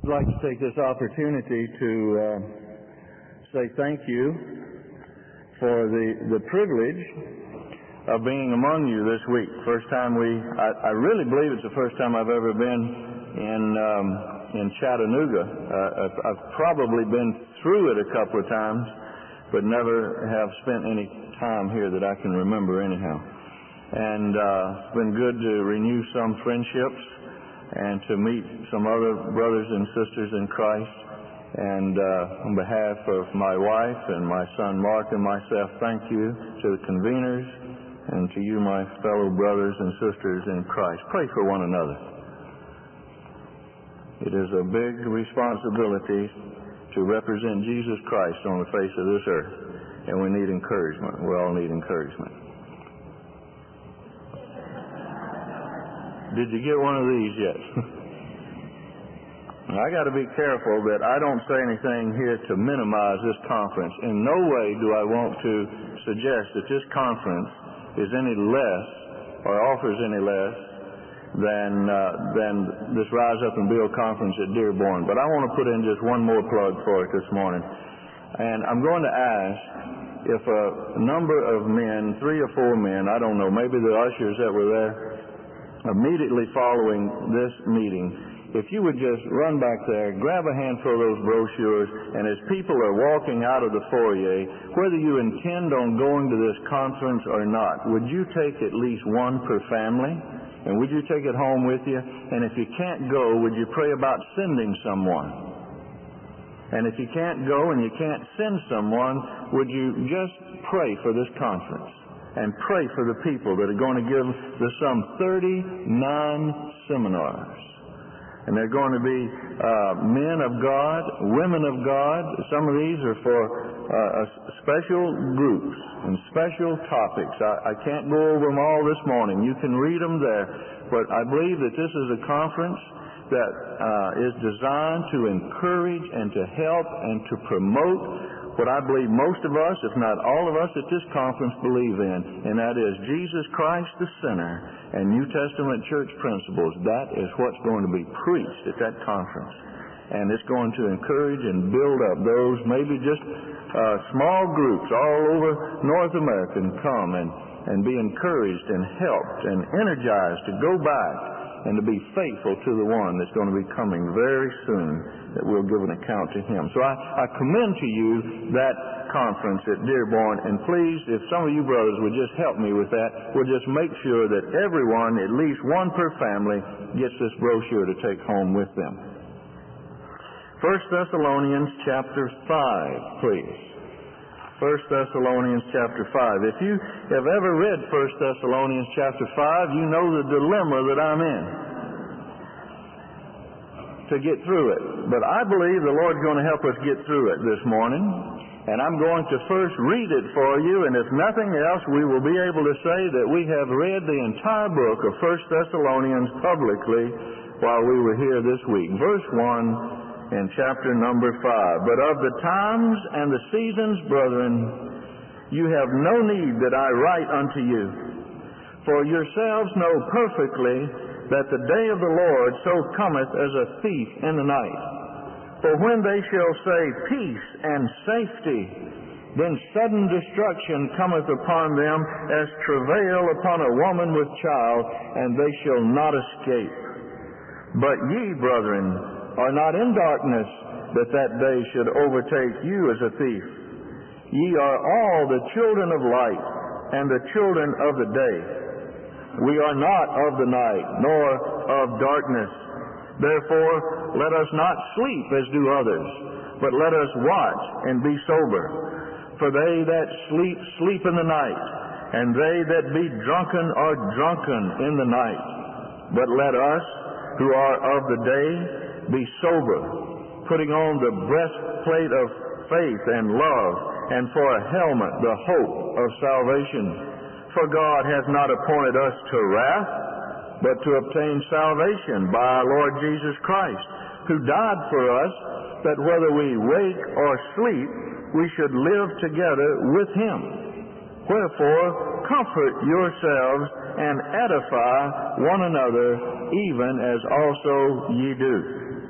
I'd like to take this opportunity to say thank you for the privilege of being among you this week. First time I really believe it's the first time I've ever been in Chattanooga. I've probably been through it a couple of times, but never have spent any time here that I can remember anyhow. And it's been good to renew some friendships and to meet some other brothers and sisters in Christ. And on behalf of my wife and my son Mark and myself, thank you to the conveners and to you, my fellow brothers and sisters in Christ. Pray for one another. It is a big responsibility to represent Jesus Christ on the face of this earth, and we need encouragement. We all need encouragement. Did you get one of these yet? I got to be careful that I don't say anything here to minimize this conference. In no way do I want to suggest that this conference is any less or offers any less than this Rise Up and Build conference at Dearborn. But I want to put in just one more plug for it this morning. And I'm going to ask if a number of men, 3 or 4 men, I don't know, maybe the ushers that were there, immediately following this meeting, if you would just run back there, grab a handful of those brochures, and as people are walking out of the foyer, whether you intend on going to this conference or not, would you take at least one per family? And would you take it home with you? And if you can't go, would you pray about sending someone? And if you can't go and you can't send someone, would you just pray for this conference? And pray for the people that are going to give some 39 seminars. And they're going to be men of God, women of God. Some of these are for special groups and special topics. I can't go over them all this morning. You can read them there. But I believe that this is a conference that is designed to encourage and to help and to promote what I believe most of us, if not all of us at this conference believe in, and that is Jesus Christ the sinner and New Testament church principles. That is what's going to be preached at that conference. And it's going to encourage and build up those, maybe just small groups all over North America, and come and be encouraged and helped and energized to go back and to be faithful to the one that's going to be coming very soon, that we'll give an account to him. So I commend to you that conference at Dearborn, and please, if some of you brothers would just help me with that, we'll just make sure that everyone, at least one per family, gets this brochure to take home with them. 1 Thessalonians chapter 5, please. 1 Thessalonians chapter 5. If you have ever read 1 Thessalonians chapter 5, you know the dilemma that I'm in to get through it. But I believe the Lord's going to help us get through it this morning. And I'm going to first read it for you, and if nothing else, we will be able to say that we have read the entire book of 1 Thessalonians publicly while we were here this week. Verse 1 in chapter number 5. But of the times and the seasons, brethren, you have no need that I write unto you. For yourselves know perfectly that the day of the Lord so cometh as a thief in the night. For when they shall say peace and safety, then sudden destruction cometh upon them as travail upon a woman with child, and they shall not escape. But ye, brethren, are not in darkness, that day should overtake you as a thief. Ye are all the children of light and the children of the day. We are not of the night, nor of darkness. Therefore, let us not sleep as do others, but let us watch and be sober. For they that sleep, sleep in the night, and they that be drunken are drunken in the night. But let us, who are of the day, be sober, putting on the breastplate of faith and love, and for a helmet the hope of salvation. For God hath not appointed us to wrath, but to obtain salvation by our Lord Jesus Christ, who died for us, that whether we wake or sleep, we should live together with him. Wherefore, comfort yourselves and edify one another, even as also ye do.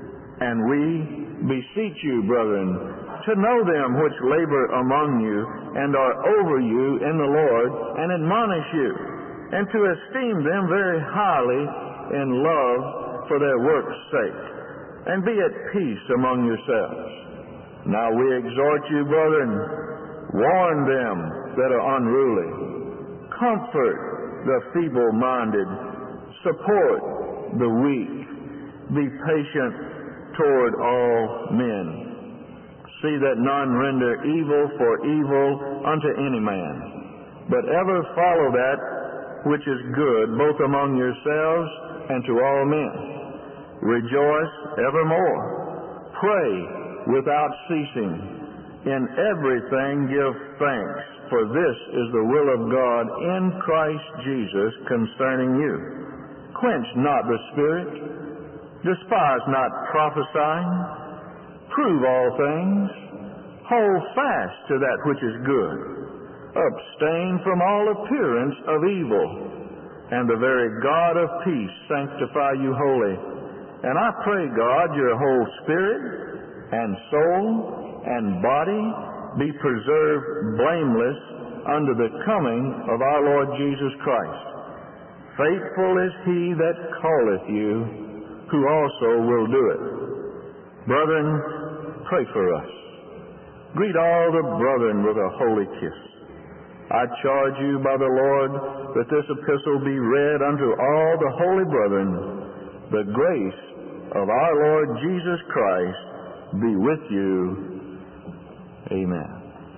And we beseech you, brethren, to know them which labor among you and are over you in the Lord, and admonish you, and to esteem them very highly in love for their work's sake, and be at peace among yourselves. Now we exhort you, brethren, warn them that are unruly, comfort the feeble-minded, support the weak, be patient toward all men. See that none render evil for evil unto any man, but ever follow that which is good, both among yourselves and to all men. Rejoice evermore. Pray without ceasing. In everything give thanks, for this is the will of God in Christ Jesus concerning you. Quench not the spirit. Despise not prophesying. Prove all things. Hold fast to that which is good. Abstain from all appearance of evil. And the very God of peace sanctify you wholly. And I pray, God, your whole spirit and soul and body be preserved blameless unto the coming of our Lord Jesus Christ. Faithful is he that calleth you, who also will do it. Brethren, pray for us. Greet all the brethren with a holy kiss. I charge you by the Lord that this epistle be read unto all the holy brethren. The grace of our Lord Jesus Christ be with you. Amen.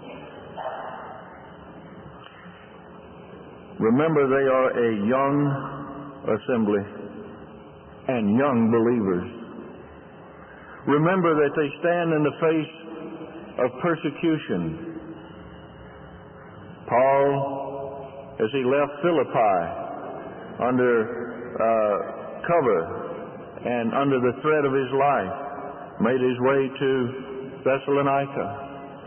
Remember, they are a young assembly and young believers. Remember that they stand in the face of persecution. Paul, as he left Philippi under cover and under the threat of his life, made his way to Thessalonica.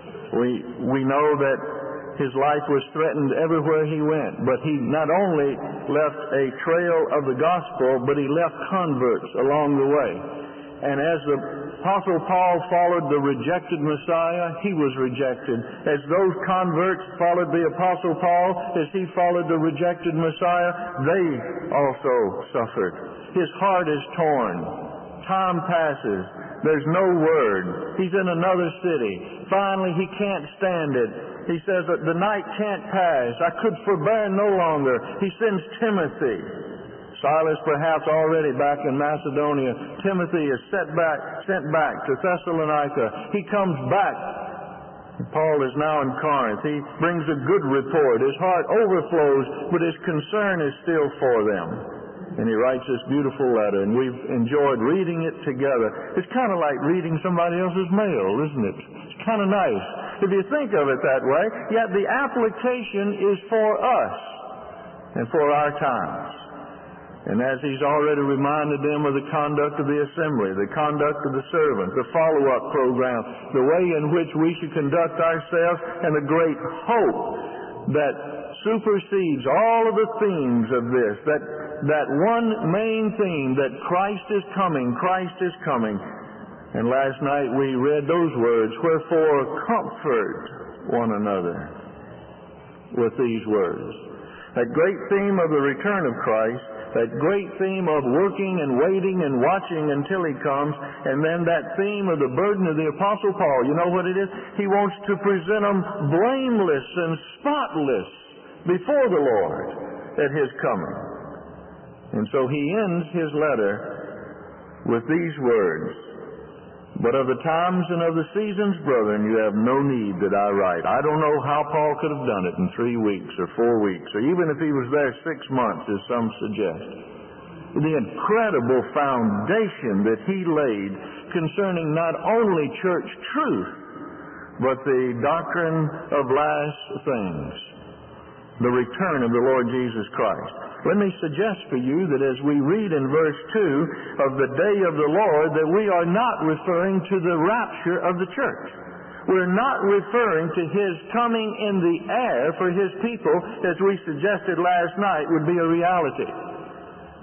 We know that his life was threatened everywhere he went, but he not only left a trail of the gospel, but he left converts along the way. And as the Apostle Paul followed the rejected Messiah, he was rejected. As those converts followed the Apostle Paul, as he followed the rejected Messiah, they also suffered. His heart is torn. Time passes. There's no word. He's in another city. Finally, he can't stand it. He says that the night can't pass. I could forbear no longer. He sends Timothy. Silas perhaps already back in Macedonia. Timothy is sent back to Thessalonica. He comes back. Paul is now in Corinth. He brings a good report. His heart overflows, but his concern is still for them. And he writes this beautiful letter, and we've enjoyed reading it together. It's kind of like reading somebody else's mail, isn't it? It's kind of nice if you think of it that way. Yet the application is for us and for our times. And as he's already reminded them of the conduct of the assembly, the conduct of the servant, the follow-up program, the way in which we should conduct ourselves, and the great hope that supersedes all of the themes of this, that one main theme, that Christ is coming, Christ is coming. And last night we read those words, wherefore comfort one another with these words. That great theme of the return of Christ, that great theme of working and waiting and watching until He comes, and then that theme of the burden of the Apostle Paul. You know what it is? He wants to present them blameless and spotless before the Lord at His coming. And so he ends his letter with these words, but of the times and of the seasons, brethren, you have no need that I write. I don't know how Paul could have done it in 3 weeks or 4 weeks, or even if he was there 6 months, as some suggest. The incredible foundation that he laid concerning not only church truth, but the doctrine of last things, the return of the Lord Jesus Christ. Let me suggest for you that as we read in verse 2 of the day of the Lord, that we are not referring to the rapture of the church. We're not referring to His coming in the air for His people, as we suggested last night would be a reality.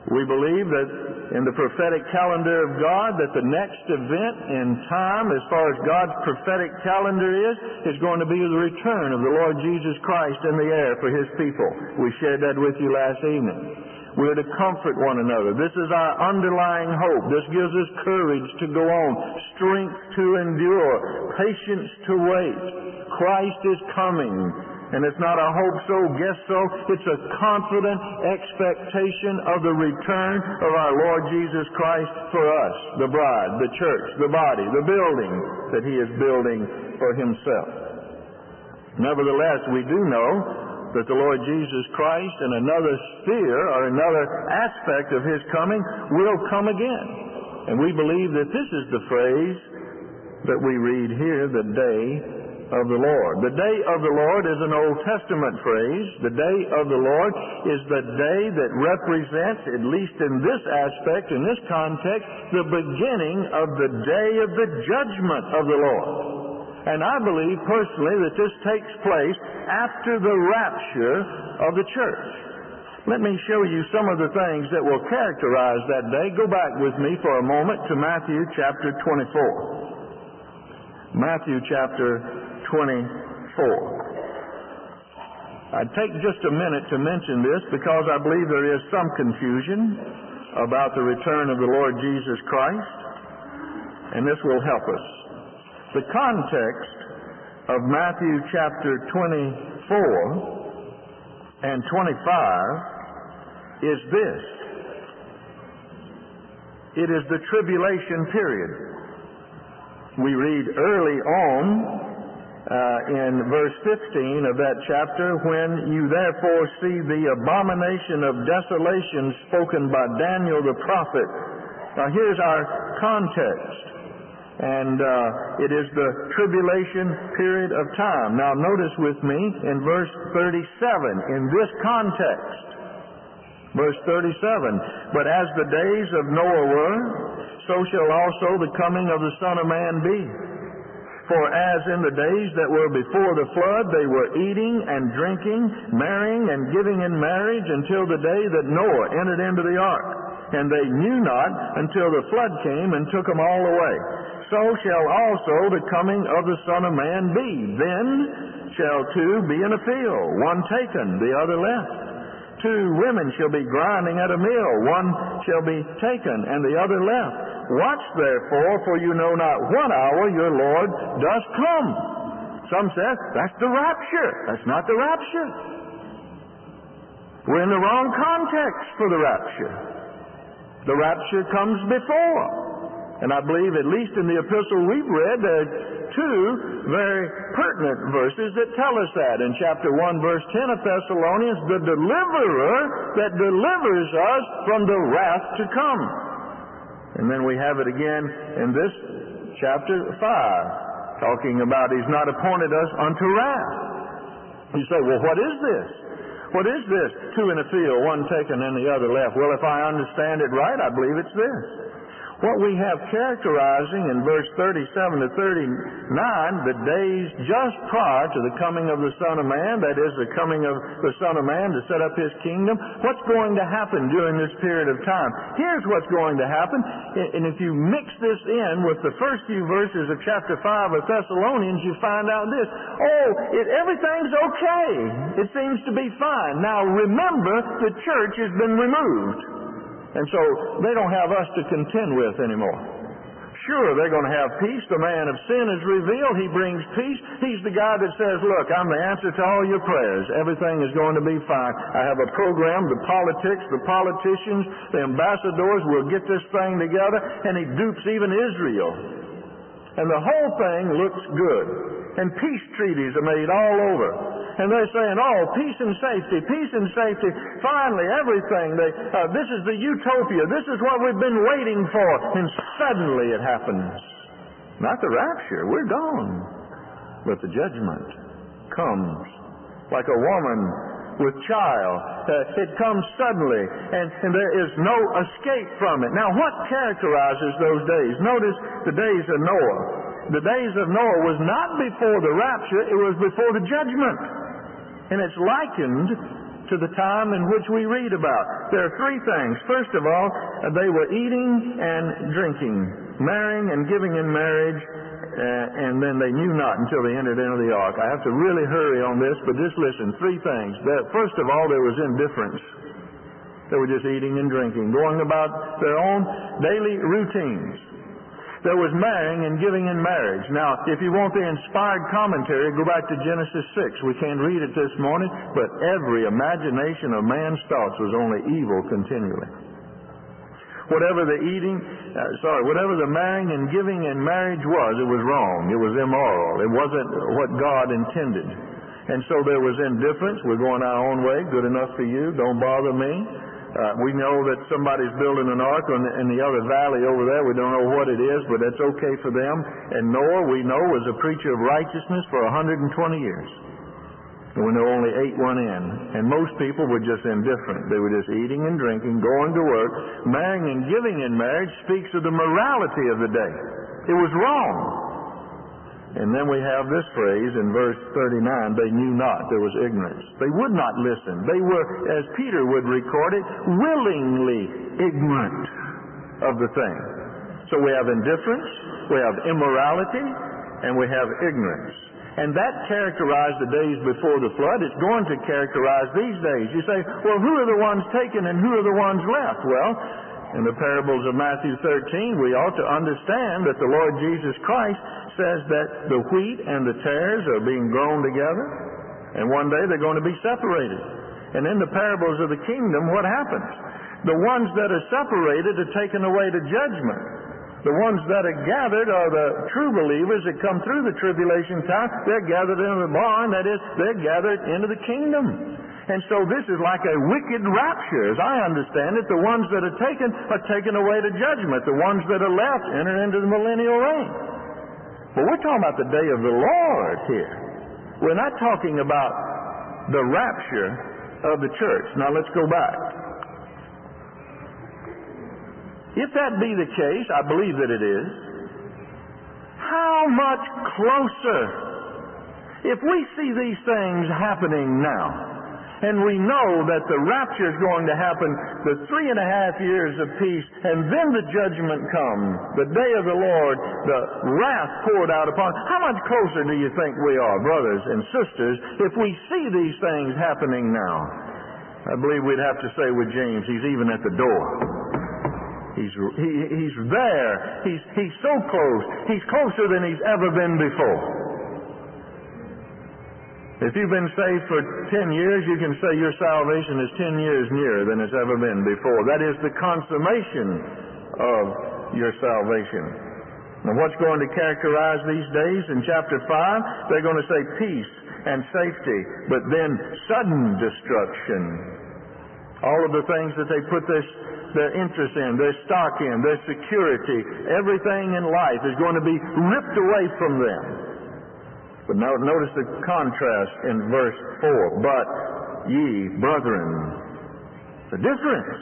We believe that in the prophetic calendar of God that the next event in time, as far as God's prophetic calendar is going to be the return of the Lord Jesus Christ in the air for His people. We shared that with you last evening. We're to comfort one another. This is our underlying hope. This gives us courage to go on, strength to endure, patience to wait. Christ is coming. And it's not a hope so, guess so. It's a confident expectation of the return of our Lord Jesus Christ for us, the bride, the church, the body, the building that He is building for Himself. Nevertheless, we do know that the Lord Jesus Christ in another sphere or another aspect of His coming will come again. And we believe that this is the phrase that we read here, the day of the Lord. The day of the Lord is an Old Testament phrase. The day of the Lord is the day that represents, at least in this aspect, in this context, the beginning of the day of the judgment of the Lord. And I believe personally that this takes place after the rapture of the church. Let me show you some of the things that will characterize that day. Go back with me for a moment to Matthew chapter 24. Matthew chapter 24. I'd take just a minute to mention this because I believe there is some confusion about the return of the Lord Jesus Christ, and this will help us. The context of Matthew chapter 24 and 25 is this. It is the tribulation period. We read early on in verse 15 of that chapter, when you therefore see the abomination of desolation spoken by Daniel the prophet. Now here's our context. And it is the tribulation period of time. Now notice with me in verse 37, in this context. Verse 37, but as the days of Noah were, so shall also the coming of the Son of Man be. For as in the days that were before the flood, they were eating and drinking, marrying and giving in marriage until the day that Noah entered into the ark. And they knew not until the flood came and took them all away. So shall also the coming of the Son of Man be. Then shall two be in a field, one taken, the other left. Two women shall be grinding at a mill, one shall be taken, and the other left. Watch therefore, for you know not what hour your Lord does come. Some say, that's the rapture. That's not the rapture. We're in the wrong context for the rapture. The rapture comes before. And I believe, at least in the epistle we've read, there are two very pertinent verses that tell us that. In chapter 1, verse 10 of Thessalonians, the deliverer that delivers us from the wrath to come. And then we have it again in this chapter 5, talking about He's not appointed us unto wrath. You say, well, what is this? What is this? Two in a field, one taken and the other left. Well, if I understand it right, I believe it's this. What we have characterizing in verse 37 to 39, the days just prior to the coming of the Son of Man, that is, the coming of the Son of Man to set up His kingdom, what's going to happen during this period of time? Here's what's going to happen, and if you mix this in with the first few verses of chapter 5 of Thessalonians, you find out this. Everything's okay. It seems to be fine. Now remember, the church has been removed. And so they don't have us to contend with anymore. Sure, they're going to have peace. The man of sin is revealed. He brings peace. He's the guy that says, look, I'm the answer to all your prayers. Everything is going to be fine. I have a program. The politics, the politicians, the ambassadors will get this thing together. And he dupes even Israel. And the whole thing looks good. And peace treaties are made all over. And they're saying, peace and safety, peace and safety. Finally, everything. This is the utopia. This is what we've been waiting for. And suddenly it happens. Not the rapture. We're gone. But the judgment comes like a woman with child. It comes suddenly. And there is no escape from it. Now, what characterizes those days? Notice the days of Noah. The days of Noah was not before the rapture. It was before the judgment. And it's likened to the time in which we read about. There are three things. First of all, they were eating and drinking, marrying and giving in marriage, and then they knew not until they entered into the ark. I have to really hurry on this, but just listen. Three things. First of all, there was indifference. They were just eating and drinking, going about their own daily routines. There was marrying and giving in marriage. Now, if you want the inspired commentary, go back to Genesis 6. We can't read it this morning, but every imagination of man's thoughts was only evil continually. Whatever the marrying and giving in marriage was, it was wrong. It was immoral. It wasn't what God intended. And so there was indifference. We're going our own way. Good enough for you. Don't bother me. We know that somebody's building an ark in the other valley over there. We don't know what it is, but that's okay for them. And Noah, we know, was a preacher of righteousness for 120 years. And when there only 8 went in. And most people were just indifferent. They were just eating and drinking, going to work. Marrying and giving in marriage speaks of the morality of the day. It was wrong. And then we have this phrase in verse 39, they knew not, there was ignorance. They would not listen. They were, as Peter would record it, willingly ignorant of the thing. So we have indifference, we have immorality, and we have ignorance. And that characterized the days before the flood. It's going to characterize these days. You say, well, who are the ones taken and who are the ones left? Well, in the parables of Matthew 13, we ought to understand that the Lord Jesus Christ says that the wheat and the tares are being grown together, and one day they're going to be separated. And in the parables of the kingdom, what happens? The ones that are separated are taken away to judgment. The ones that are gathered are the true believers that come through the tribulation time. They're gathered into the barn, that is, they're gathered into the kingdom. And so this is like a wicked rapture, as I understand it. The ones that are taken away to judgment. The ones that are left enter into the millennial reign. But we're talking about the day of the Lord here. We're not talking about the rapture of the church. Now let's go back. If that be the case, I believe that it is, how much closer? If we see these things happening now, and we know that the rapture is going to happen, the 3.5 years of peace, and then the judgment comes, the day of the Lord, the wrath poured out upon. How much closer do you think we are, brothers and sisters, if we see these things happening now? I believe we'd have to say with James, he's even at the door. He's there. He's so close. He's closer than he's ever been before. If you've been saved for 10 years, you can say your salvation is 10 years nearer than it's ever been before. That is the consummation of your salvation. Now, what's going to characterize these days? In chapter 5, they're going to say peace and safety, but then sudden destruction. All of the things that they put their interest in, their stock in, their security, everything in life is going to be ripped away from them. But now notice the contrast in verse 4. But ye, brethren, the difference,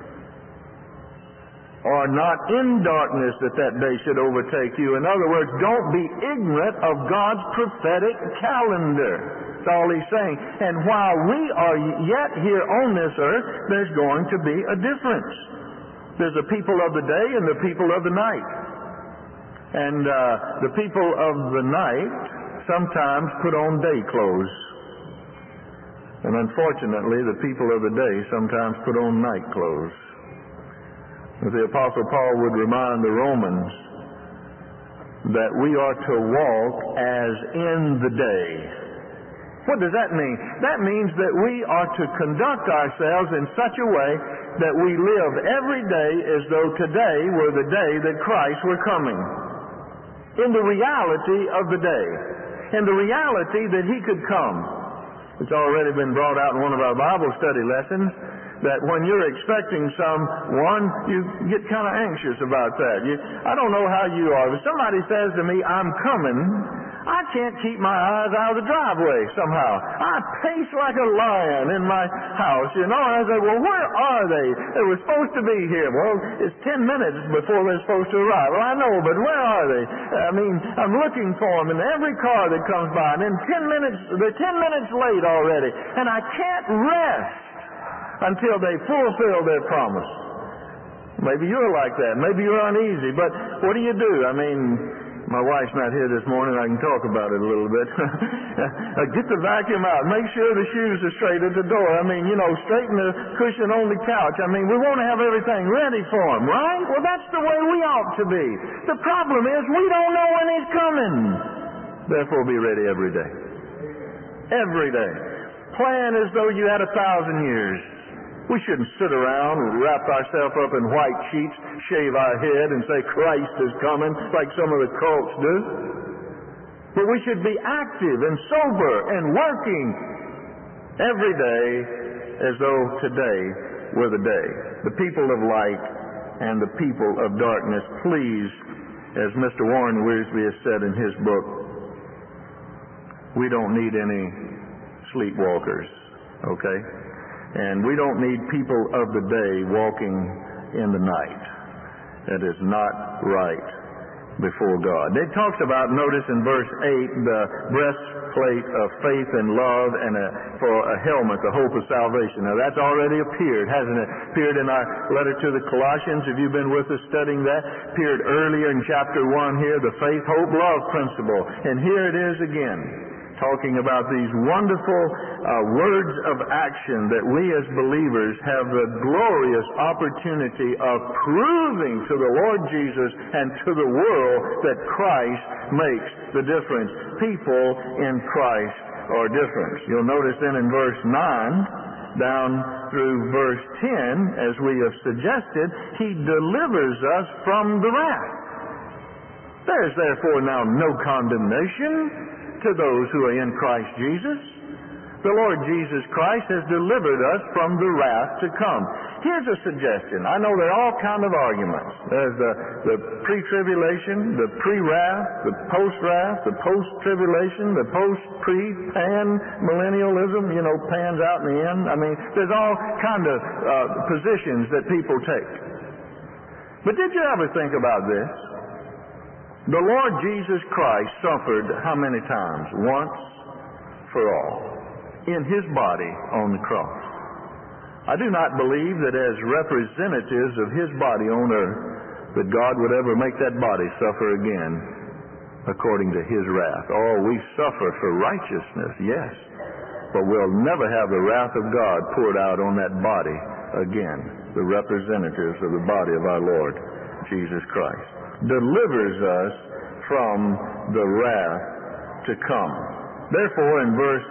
are not in darkness that day should overtake you. In other words, don't be ignorant of God's prophetic calendar. That's all he's saying. And while we are yet here on this earth, there's going to be a difference. There's the people of the day and the people of the night. And the people of the night sometimes put on day clothes. And unfortunately, the people of the day sometimes put on night clothes. The Apostle Paul would remind the Romans that we are to walk as in the day. What does that mean? That means that we are to conduct ourselves in such a way that we live every day as though today were the day that Christ were coming. In the reality of the day. In the reality that He could come. It's already been brought out in one of our Bible study lessons that when you're expecting someone, you get kind of anxious about that. I don't know how you are. If somebody says to me, I'm coming, I can't keep my eyes out of the driveway somehow. I pace like a lion in my house, and I say, well, where are they? They were supposed to be here. Well, it's 10 minutes before they're supposed to arrive. Well, I know, but where are they? I'm looking for them in every car that comes by, and in 10 minutes, they're 10 minutes late already, and I can't rest until they fulfill their promise. Maybe you're like that. Maybe you're uneasy. But what do? My wife's not here this morning. I can talk about it a little bit. Get the vacuum out. Make sure the shoes are straight at the door. Straighten the cushion on the couch. We want to have everything ready for him, right? Well, that's the way we ought to be. The problem is we don't know when he's coming. Therefore, be ready every day. Every day. Plan as though you had 1,000 years. We shouldn't sit around and wrap ourselves up in white sheets, shave our head, and say Christ is coming like some of the cults do. But we should be active and sober and working every day as though today were the day. The people of light and the people of darkness, please, as Mr. Warren Wiersbe has said in his book, we don't need any sleepwalkers, okay? And we don't need people of the day walking in the night. That is not right before God. It talks about, notice in verse 8, the breastplate of faith and love, and for a helmet, the hope of salvation. Now that's already appeared, hasn't it? Appeared in our letter to the Colossians. Have you been with us studying that? Appeared earlier in chapter 1 here, the faith, hope, love principle. And here it is again, talking about these wonderful words of action that we as believers have the glorious opportunity of proving to the Lord Jesus and to the world that Christ makes the difference. People in Christ are different. You'll notice then in verse 9 down through verse 10, as we have suggested, He delivers us from the wrath. There is therefore now no condemnation to those who are in Christ Jesus. The Lord Jesus Christ has delivered us from the wrath to come. Here's a suggestion. I know there are all kinds of arguments. There's the pre-tribulation, the pre-wrath, the post-wrath, the post-tribulation, the post-pre-pan-millennialism. Pan's out in the end. There's all kinds of positions that people take. But did you ever think about this? The Lord Jesus Christ suffered how many times? Once for all. In His body on the cross. I do not believe that as representatives of His body on earth, that God would ever make that body suffer again according to His wrath. Oh, we suffer for righteousness, yes. But we'll never have the wrath of God poured out on that body again. The representatives of the body of our Lord Jesus Christ delivers us from the wrath to come. Therefore, in verse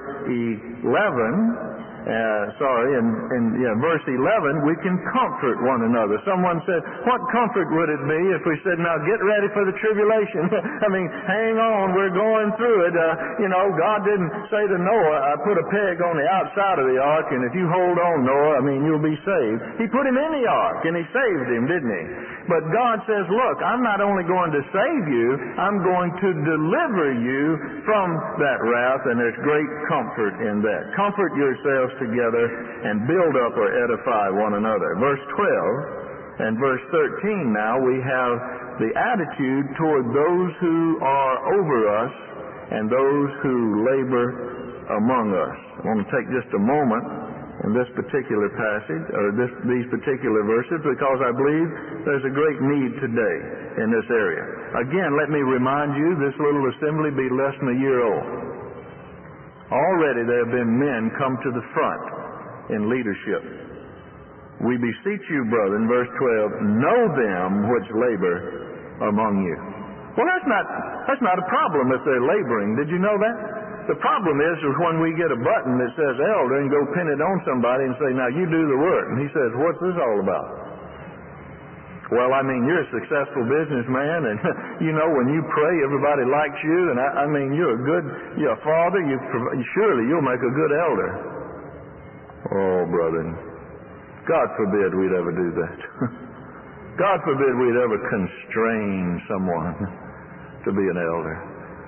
11, we can comfort one another. Someone said, what comfort would it be if we said, now get ready for the tribulation? Hang on, we're going through it. God didn't say to Noah, I put a peg on the outside of the ark, and if you hold on, Noah, you'll be saved. He put him in the ark, and He saved him, didn't He? But God says, look, I'm not only going to save you, I'm going to deliver you from that wrath, and there's great comfort in that. Comfort yourselves together and build up or edify one another. Verse 12 and verse 13 now, we have the attitude toward those who are over us and those who labor among us. I want to take just a moment in this particular passage, or these particular verses, because I believe there's a great need today in this area. Again, let me remind you, this little assembly be less than a year old. Already there have been men come to the front in leadership. We beseech you, brother, in verse 12, know them which labor among you. Well, that's not a problem if they're laboring. Did you know that? The problem is when we get a button that says elder and go pin it on somebody and say, now you do the work. And he says, what's this all about? Well, you're a successful businessman, and when you pray, everybody likes you, and you're a father, surely you'll make a good elder. Oh, brother, God forbid we'd ever do that. God forbid we'd ever constrain someone to be an elder.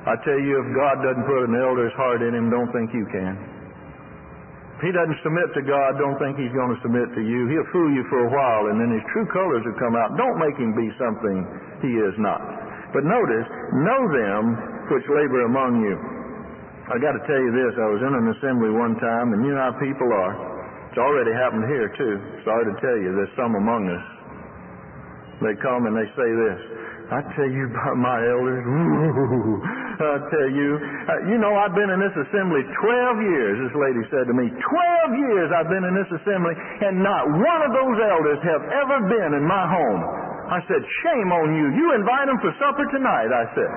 I tell you, if God doesn't put an elder's heart in him, don't think you can. If he doesn't submit to God, don't think he's going to submit to you. He'll fool you for a while, and then his true colors will come out. Don't make him be something he is not. But notice, know them which labor among you. I got to tell you this. I was in an assembly one time, and you know how people are. It's already happened here, too. Sorry to tell you, there's some among us. They come and they say this. I tell you about my elders. I tell you. You know, I've been in this assembly 12 years, this lady said to me. 12 years I've been in this assembly, and not one of those elders have ever been in my home. I said, shame on you. You invite them for supper tonight, I said.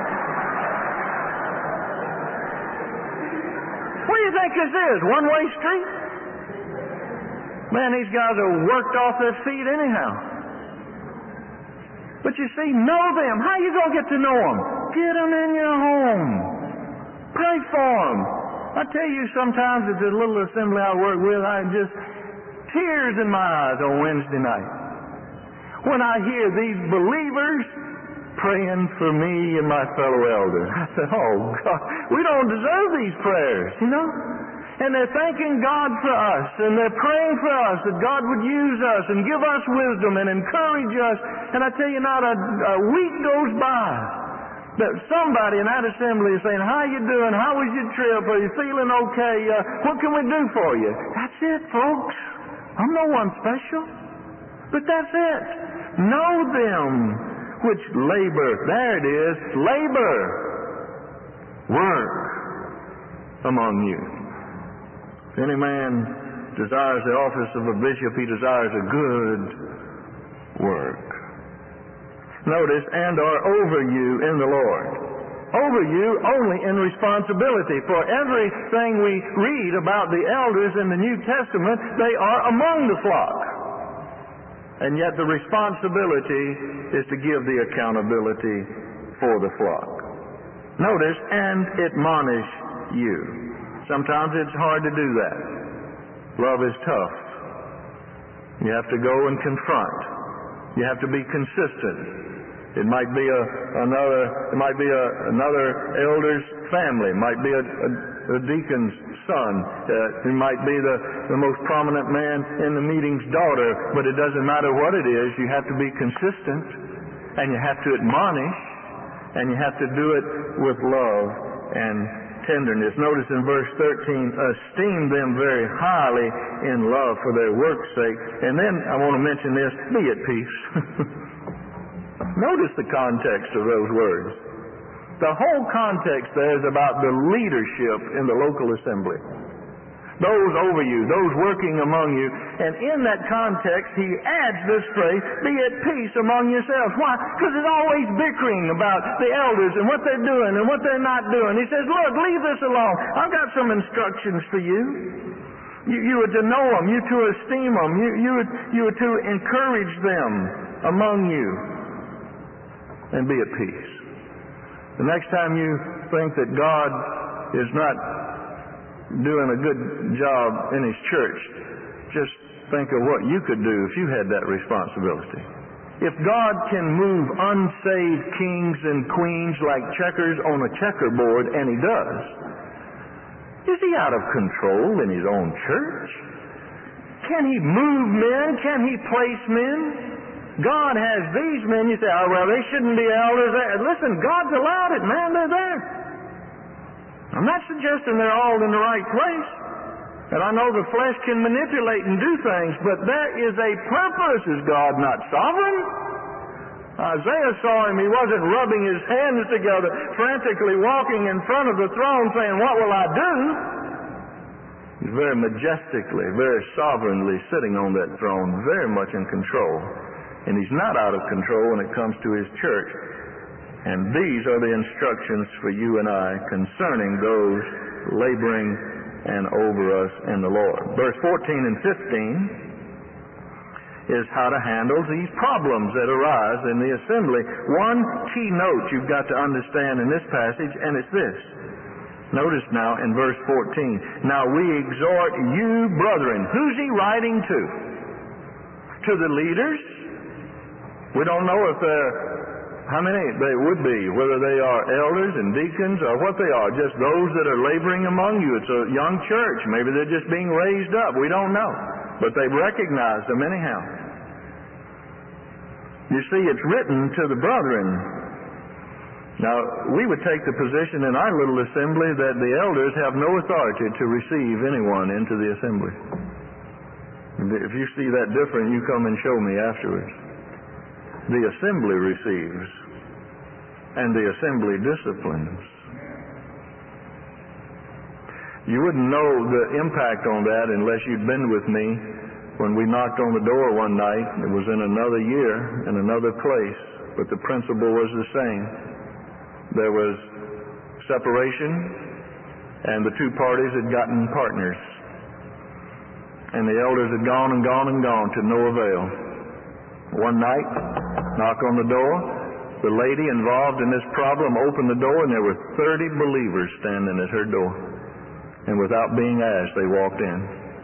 What do you think this is? One-way street? Man, these guys are worked off their feet anyhow. But you see, know them. How you going to get to know them? Get them in your home. Pray for them. I tell you, sometimes at the little assembly I work with, I just tears in my eyes on Wednesday night when I hear these believers praying for me and my fellow elders. I said, oh God, we don't deserve these prayers, you know? And they're thanking God for us, and they're praying for us that God would use us and give us wisdom and encourage us. And I tell you, not a week goes by that somebody in that assembly is saying, how you doing? How was your trip? Are you feeling okay? What can we do for you? That's it, folks. I'm no one special. But that's it. Know them which labor. There it is. Labor. Work among you. If any man desires the office of a bishop, he desires a good work. Notice, and are over you in the Lord. Over you only in responsibility. For everything we read about the elders in the New Testament, they are among the flock. And yet the responsibility is to give the accountability for the flock. Notice, and admonish you. Sometimes it's hard to do that. Love is tough. You have to go and confront. You have to be consistent. It might be another elder's family. It might be a deacon's son. It might be the most prominent man in the meeting's daughter. But it doesn't matter what it is. You have to be consistent, and you have to admonish, and you have to do it with love and tenderness. Notice in verse 13, esteem them very highly in love for their work's sake. And then I want to mention this, be at peace. Notice the context of those words. The whole context there is about the leadership in the local assembly. Those over you, those working among you. And in that context, he adds this phrase, be at peace among yourselves. Why? Because there's always bickering about the elders and what they're doing and what they're not doing. He says, look, leave this alone. I've got some instructions for you. You are to know them. You to esteem them. You are to encourage them among you. And be at peace. The next time you think that God is not doing a good job in His church, just think of what you could do if you had that responsibility. If God can move unsaved kings and queens like checkers on a checkerboard, and He does, is He out of control in His own church? Can He move men? Can He place men? God has these men. You say, oh, well, they shouldn't be elders. Listen, God's allowed it, man. They're there. I'm not suggesting they're all in the right place. And I know the flesh can manipulate and do things, but there is a purpose. Is God not sovereign? Isaiah saw him. He wasn't rubbing his hands together, frantically walking in front of the throne saying, what will I do? He's very majestically, very sovereignly sitting on that throne, very much in control. And He's not out of control when it comes to His church. And these are the instructions for you and I concerning those laboring and over us in the Lord. Verse 14 and 15 is how to handle these problems that arise in the assembly. One key note you've got to understand in this passage, and it's this. Notice now in verse 14, now we exhort you, brethren. Who's he writing to? To the leaders? We don't know if they're How many they would be, whether they are elders and deacons or what they are, just those that are laboring among you. It's a young church. Maybe they're just being raised up. We don't know. But they've recognized them anyhow. You see, it's written to the brethren. Now, we would take the position in our little assembly that the elders have no authority to receive anyone into the assembly. If you see that different, you come and show me afterwards. The assembly receives, and the assembly disciplines. You wouldn't know the impact on that unless you'd been with me when we knocked on the door one night. It was in another year, in another place, but the principle was the same. There was separation, and the two parties had gotten partners. And the elders had gone and gone and gone to no avail. One night, knock on the door, the lady involved in this problem opened the door, and there were 30 believers standing at her door. And without being asked, they walked in.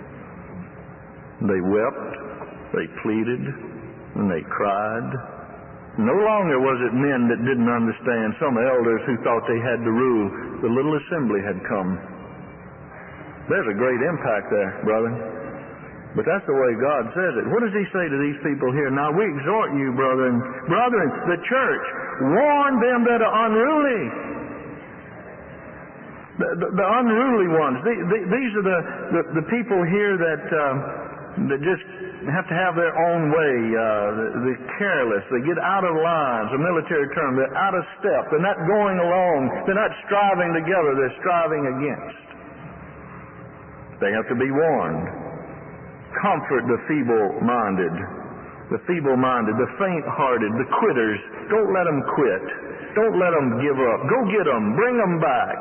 They wept, they pleaded, and they cried. No longer was it men that didn't understand, some elders who thought they had to rule. The little assembly had come. There's a great impact there, brother. But that's the way God says it. What does He say to these people here? Now we exhort you, brethren, the church, warn them that are unruly. The unruly ones. These are the people here that just have to have their own way. They're careless. They get out of line. It's a military term. They're out of step. They're not going along. They're not striving together. They're striving against. They have to be warned. Comfort the feeble-minded, the faint-hearted, the quitters. Don't let them quit. Don't let them give up. Go get them. Bring them back.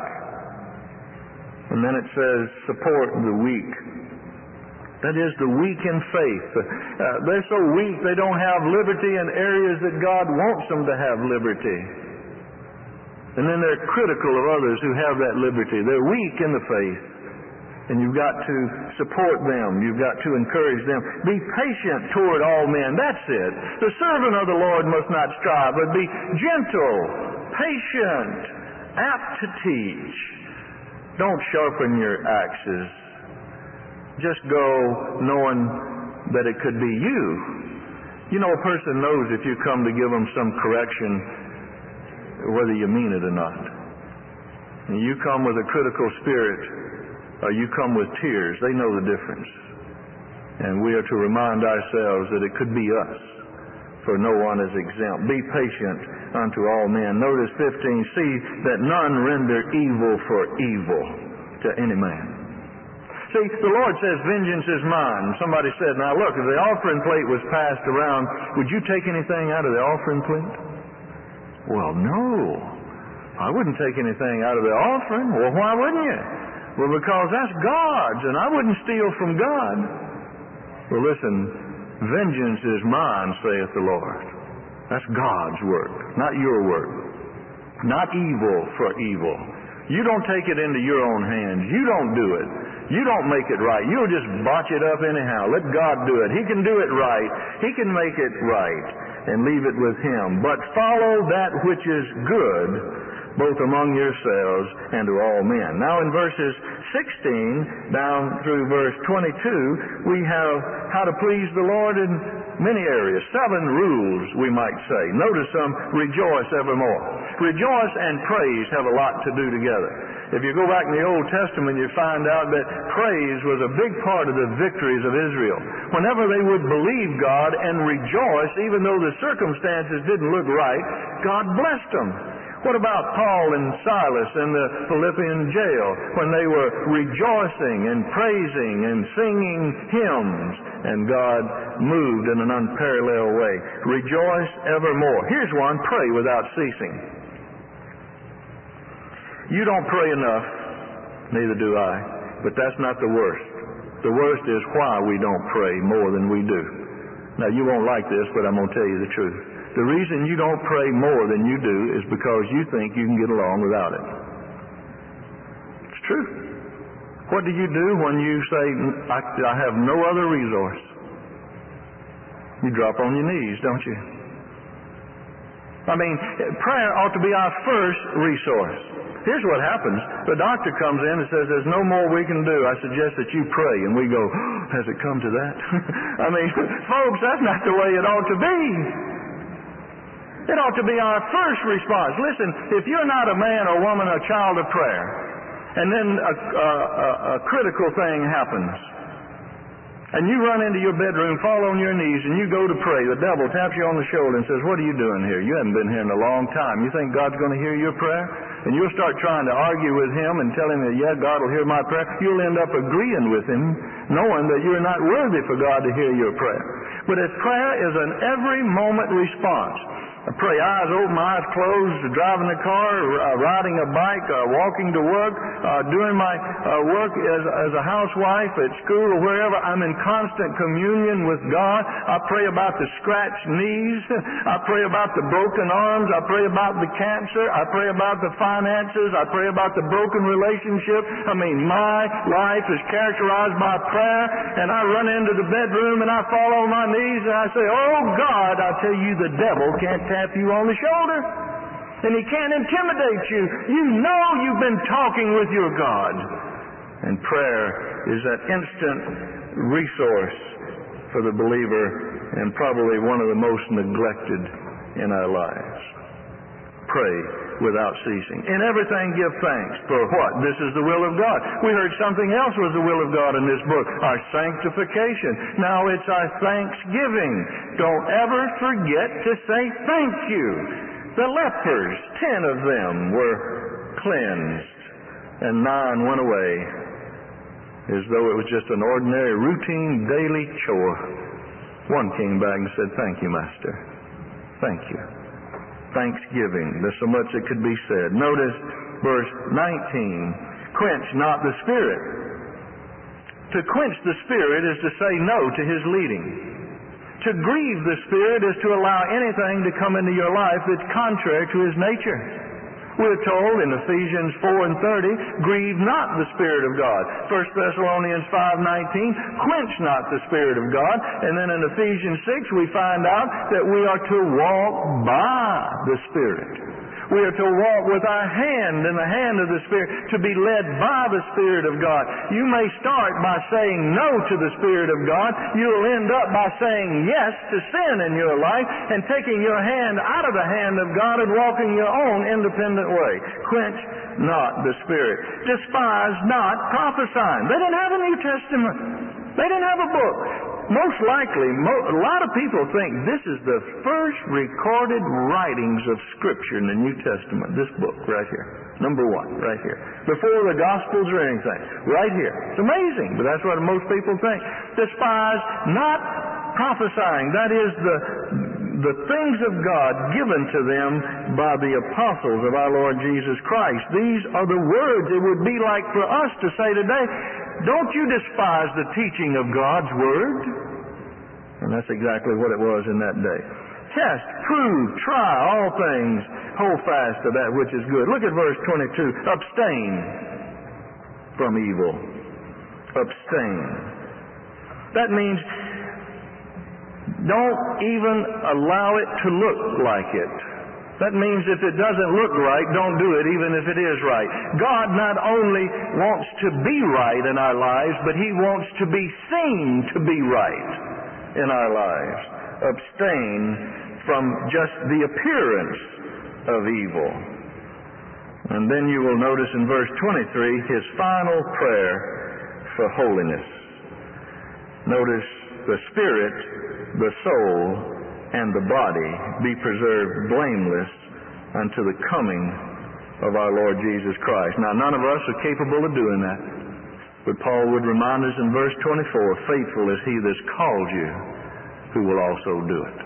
And then it says, support the weak. That is, the weak in faith. They're so weak they don't have liberty in areas that God wants them to have liberty. And then they're critical of others who have that liberty. They're weak in the faith. And you've got to support them. You've got to encourage them. Be patient toward all men. That's it. The servant of the Lord must not strive, but be gentle, patient, apt to teach. Don't sharpen your axes. Just go knowing that it could be you. You know, a person knows if you come to give them some correction, whether you mean it or not. And you come with a critical spirit, or you come with tears, they know the difference. And we are to remind ourselves that it could be us, for no one is exempt. Be patient unto all men. Notice 15, see that none render evil for evil to any man. See, the Lord says, vengeance is mine. Somebody said, now look, if the offering plate was passed around, would you take anything out of the offering plate? Well, no. I wouldn't take anything out of the offering. Well, why wouldn't you? Well, because that's God's, and I wouldn't steal from God. Well, listen, vengeance is mine, saith the Lord. That's God's work, not your work. Not evil for evil. You don't take it into your own hands. You don't do it. You don't make it right. You'll just botch it up anyhow. Let God do it. He can do it right. He can make it right, and leave it with Him. But follow that which is good, both among yourselves and to all men. Now in verses 16 down through verse 22, we have how to please the Lord in many areas. 7 rules, we might say. Notice some: rejoice evermore. Rejoice and praise have a lot to do together. If you go back in the Old Testament, you find out that praise was a big part of the victories of Israel. Whenever they would believe God and rejoice, even though the circumstances didn't look right, God blessed them. What about Paul and Silas in the Philippian jail when they were rejoicing and praising and singing hymns, and God moved in an unparalleled way? Rejoice evermore. Here's one: pray without ceasing. You don't pray enough, neither do I, but that's not the worst. The worst is why we don't pray more than we do. Now, you won't like this, but I'm going to tell you the truth. The reason you don't pray more than you do is because you think you can get along without it. It's true. What do you do when you say, I have no other resource? You drop on your knees, don't you? I mean, prayer ought to be our first resource. Here's what happens. The doctor comes in and says, there's no more we can do. I suggest that you pray. And we go, oh, has it come to that? I mean, folks, that's not the way it ought to be. It ought to be our first response. Listen, if you're not a man or woman, a child of prayer, and then a critical thing happens, and you run into your bedroom, fall on your knees, and you go to pray, the devil taps you on the shoulder and says, what are you doing here? You haven't been here in a long time. You think God's going to hear your prayer? And you'll start trying to argue with him and tell him that, yeah, God will hear my prayer. You'll end up agreeing with him, knowing that you're not worthy for God to hear your prayer. But if prayer is an every moment response, I pray eyes open, eyes closed, driving the car, riding a bike, walking to work, doing my work as a housewife at school or wherever. I'm in constant communion with God. I pray about the scratched knees. I pray about the broken arms. I pray about the cancer. I pray about the finances. I pray about the broken relationship. I mean, my life is characterized by prayer, and I run into the bedroom and I fall on my knees and I say, oh God, I tell you, the devil can't tap you on the shoulder, and he can't intimidate you. You know you've been talking with your God. And prayer is that instant resource for the believer, and probably one of the most neglected in our lives. Pray without ceasing. In everything give thanks. For what? This is the will of God. We heard something else was the will of God in this book. Our sanctification. Now it's our thanksgiving. Don't ever forget to say thank you. The lepers, 10 of them were cleansed, and 9 went away as though it was just an ordinary, routine, daily chore. One came back and said, thank you, Master. Thank you. Thanksgiving. There's so much that could be said. Notice verse 19. Quench not the Spirit. To quench the Spirit is to say no to His leading. To grieve the Spirit is to allow anything to come into your life that's contrary to His nature. We're told in Ephesians 4:30, grieve not the Spirit of God. 1 Thessalonians 5:19, quench not the Spirit of God. And then in Ephesians 6, we find out that we are to walk by the Spirit. We are to walk with our hand in the hand of the Spirit, to be led by the Spirit of God. You may start by saying no to the Spirit of God. You'll end up by saying yes to sin in your life and taking your hand out of the hand of God and walking your own independent way. Quench not the Spirit. Despise not prophesying. They didn't have a New Testament. They didn't have a book. Most likely, a lot of people think this is the first recorded writings of Scripture in the New Testament. This book right here. Number 1, right here. Before the Gospels or anything. Right here. It's amazing, but that's what most people think. Despise not prophesying. That is the things of God given to them by the apostles of our Lord Jesus Christ. These are the words it would be like for us to say today, don't you despise the teaching of God's Word? And that's exactly what it was in that day. Test, prove, try all things, hold fast to that which is good. Look at verse 22. Abstain from evil. Abstain. That means don't even allow it to look like it. That means if it doesn't look right, don't do it even if it is right. God not only wants to be right in our lives, but He wants to be seen to be right in our lives. Abstain from just the appearance of evil. And then you will notice in verse 23 His final prayer for holiness. Notice the spirit, the soul, and the body be preserved blameless unto the coming of our Lord Jesus Christ. Now, none of us are capable of doing that. But Paul would remind us in verse 24, faithful is He that's called you, who will also do it.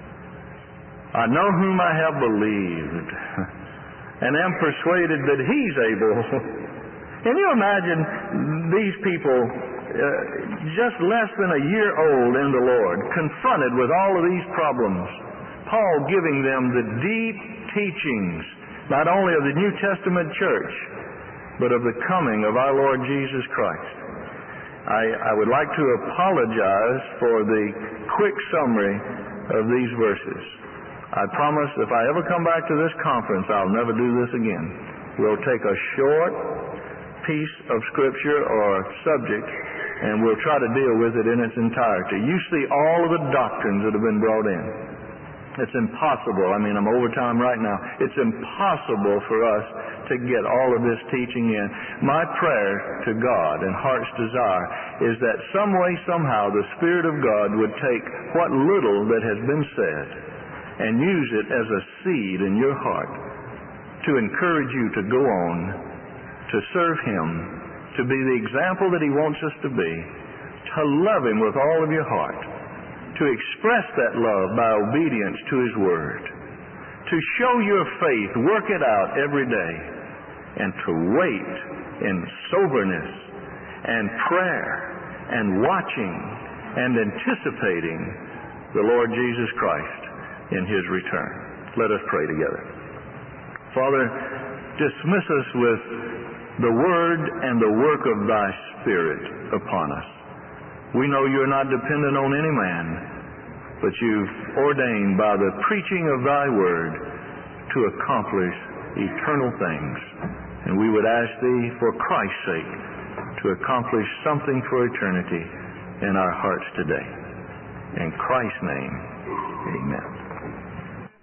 I know whom I have believed, and am persuaded that He's able. Can you imagine these people just less than a year old in the Lord, confronted with all of these problems, Paul giving them the deep teachings, not only of the New Testament church, but of the coming of our Lord Jesus Christ. I would like to apologize for the quick summary of these verses. I promise if I ever come back to this conference, I'll never do this again. We'll take a short piece of Scripture or subject, and we'll try to deal with it in its entirety. You see all of the doctrines that have been brought in. It's impossible. I mean, I'm over time right now. It's impossible for us to get all of this teaching in. My prayer to God and heart's desire is that some way, somehow, the Spirit of God would take what little that has been said and use it as a seed in your heart to encourage you to go on, to serve Him, to be the example that He wants us to be, to love Him with all of your heart, to express that love by obedience to His Word, to show your faith, work it out every day, and to wait in soberness and prayer and watching and anticipating the Lord Jesus Christ in His return. Let us pray together. Father, dismiss us with the Word and the work of Thy Spirit upon us. We know You're not dependent on any man, but You've ordained by the preaching of Thy Word to accomplish eternal things. And we would ask Thee, for Christ's sake, to accomplish something for eternity in our hearts today. In Christ's name, amen.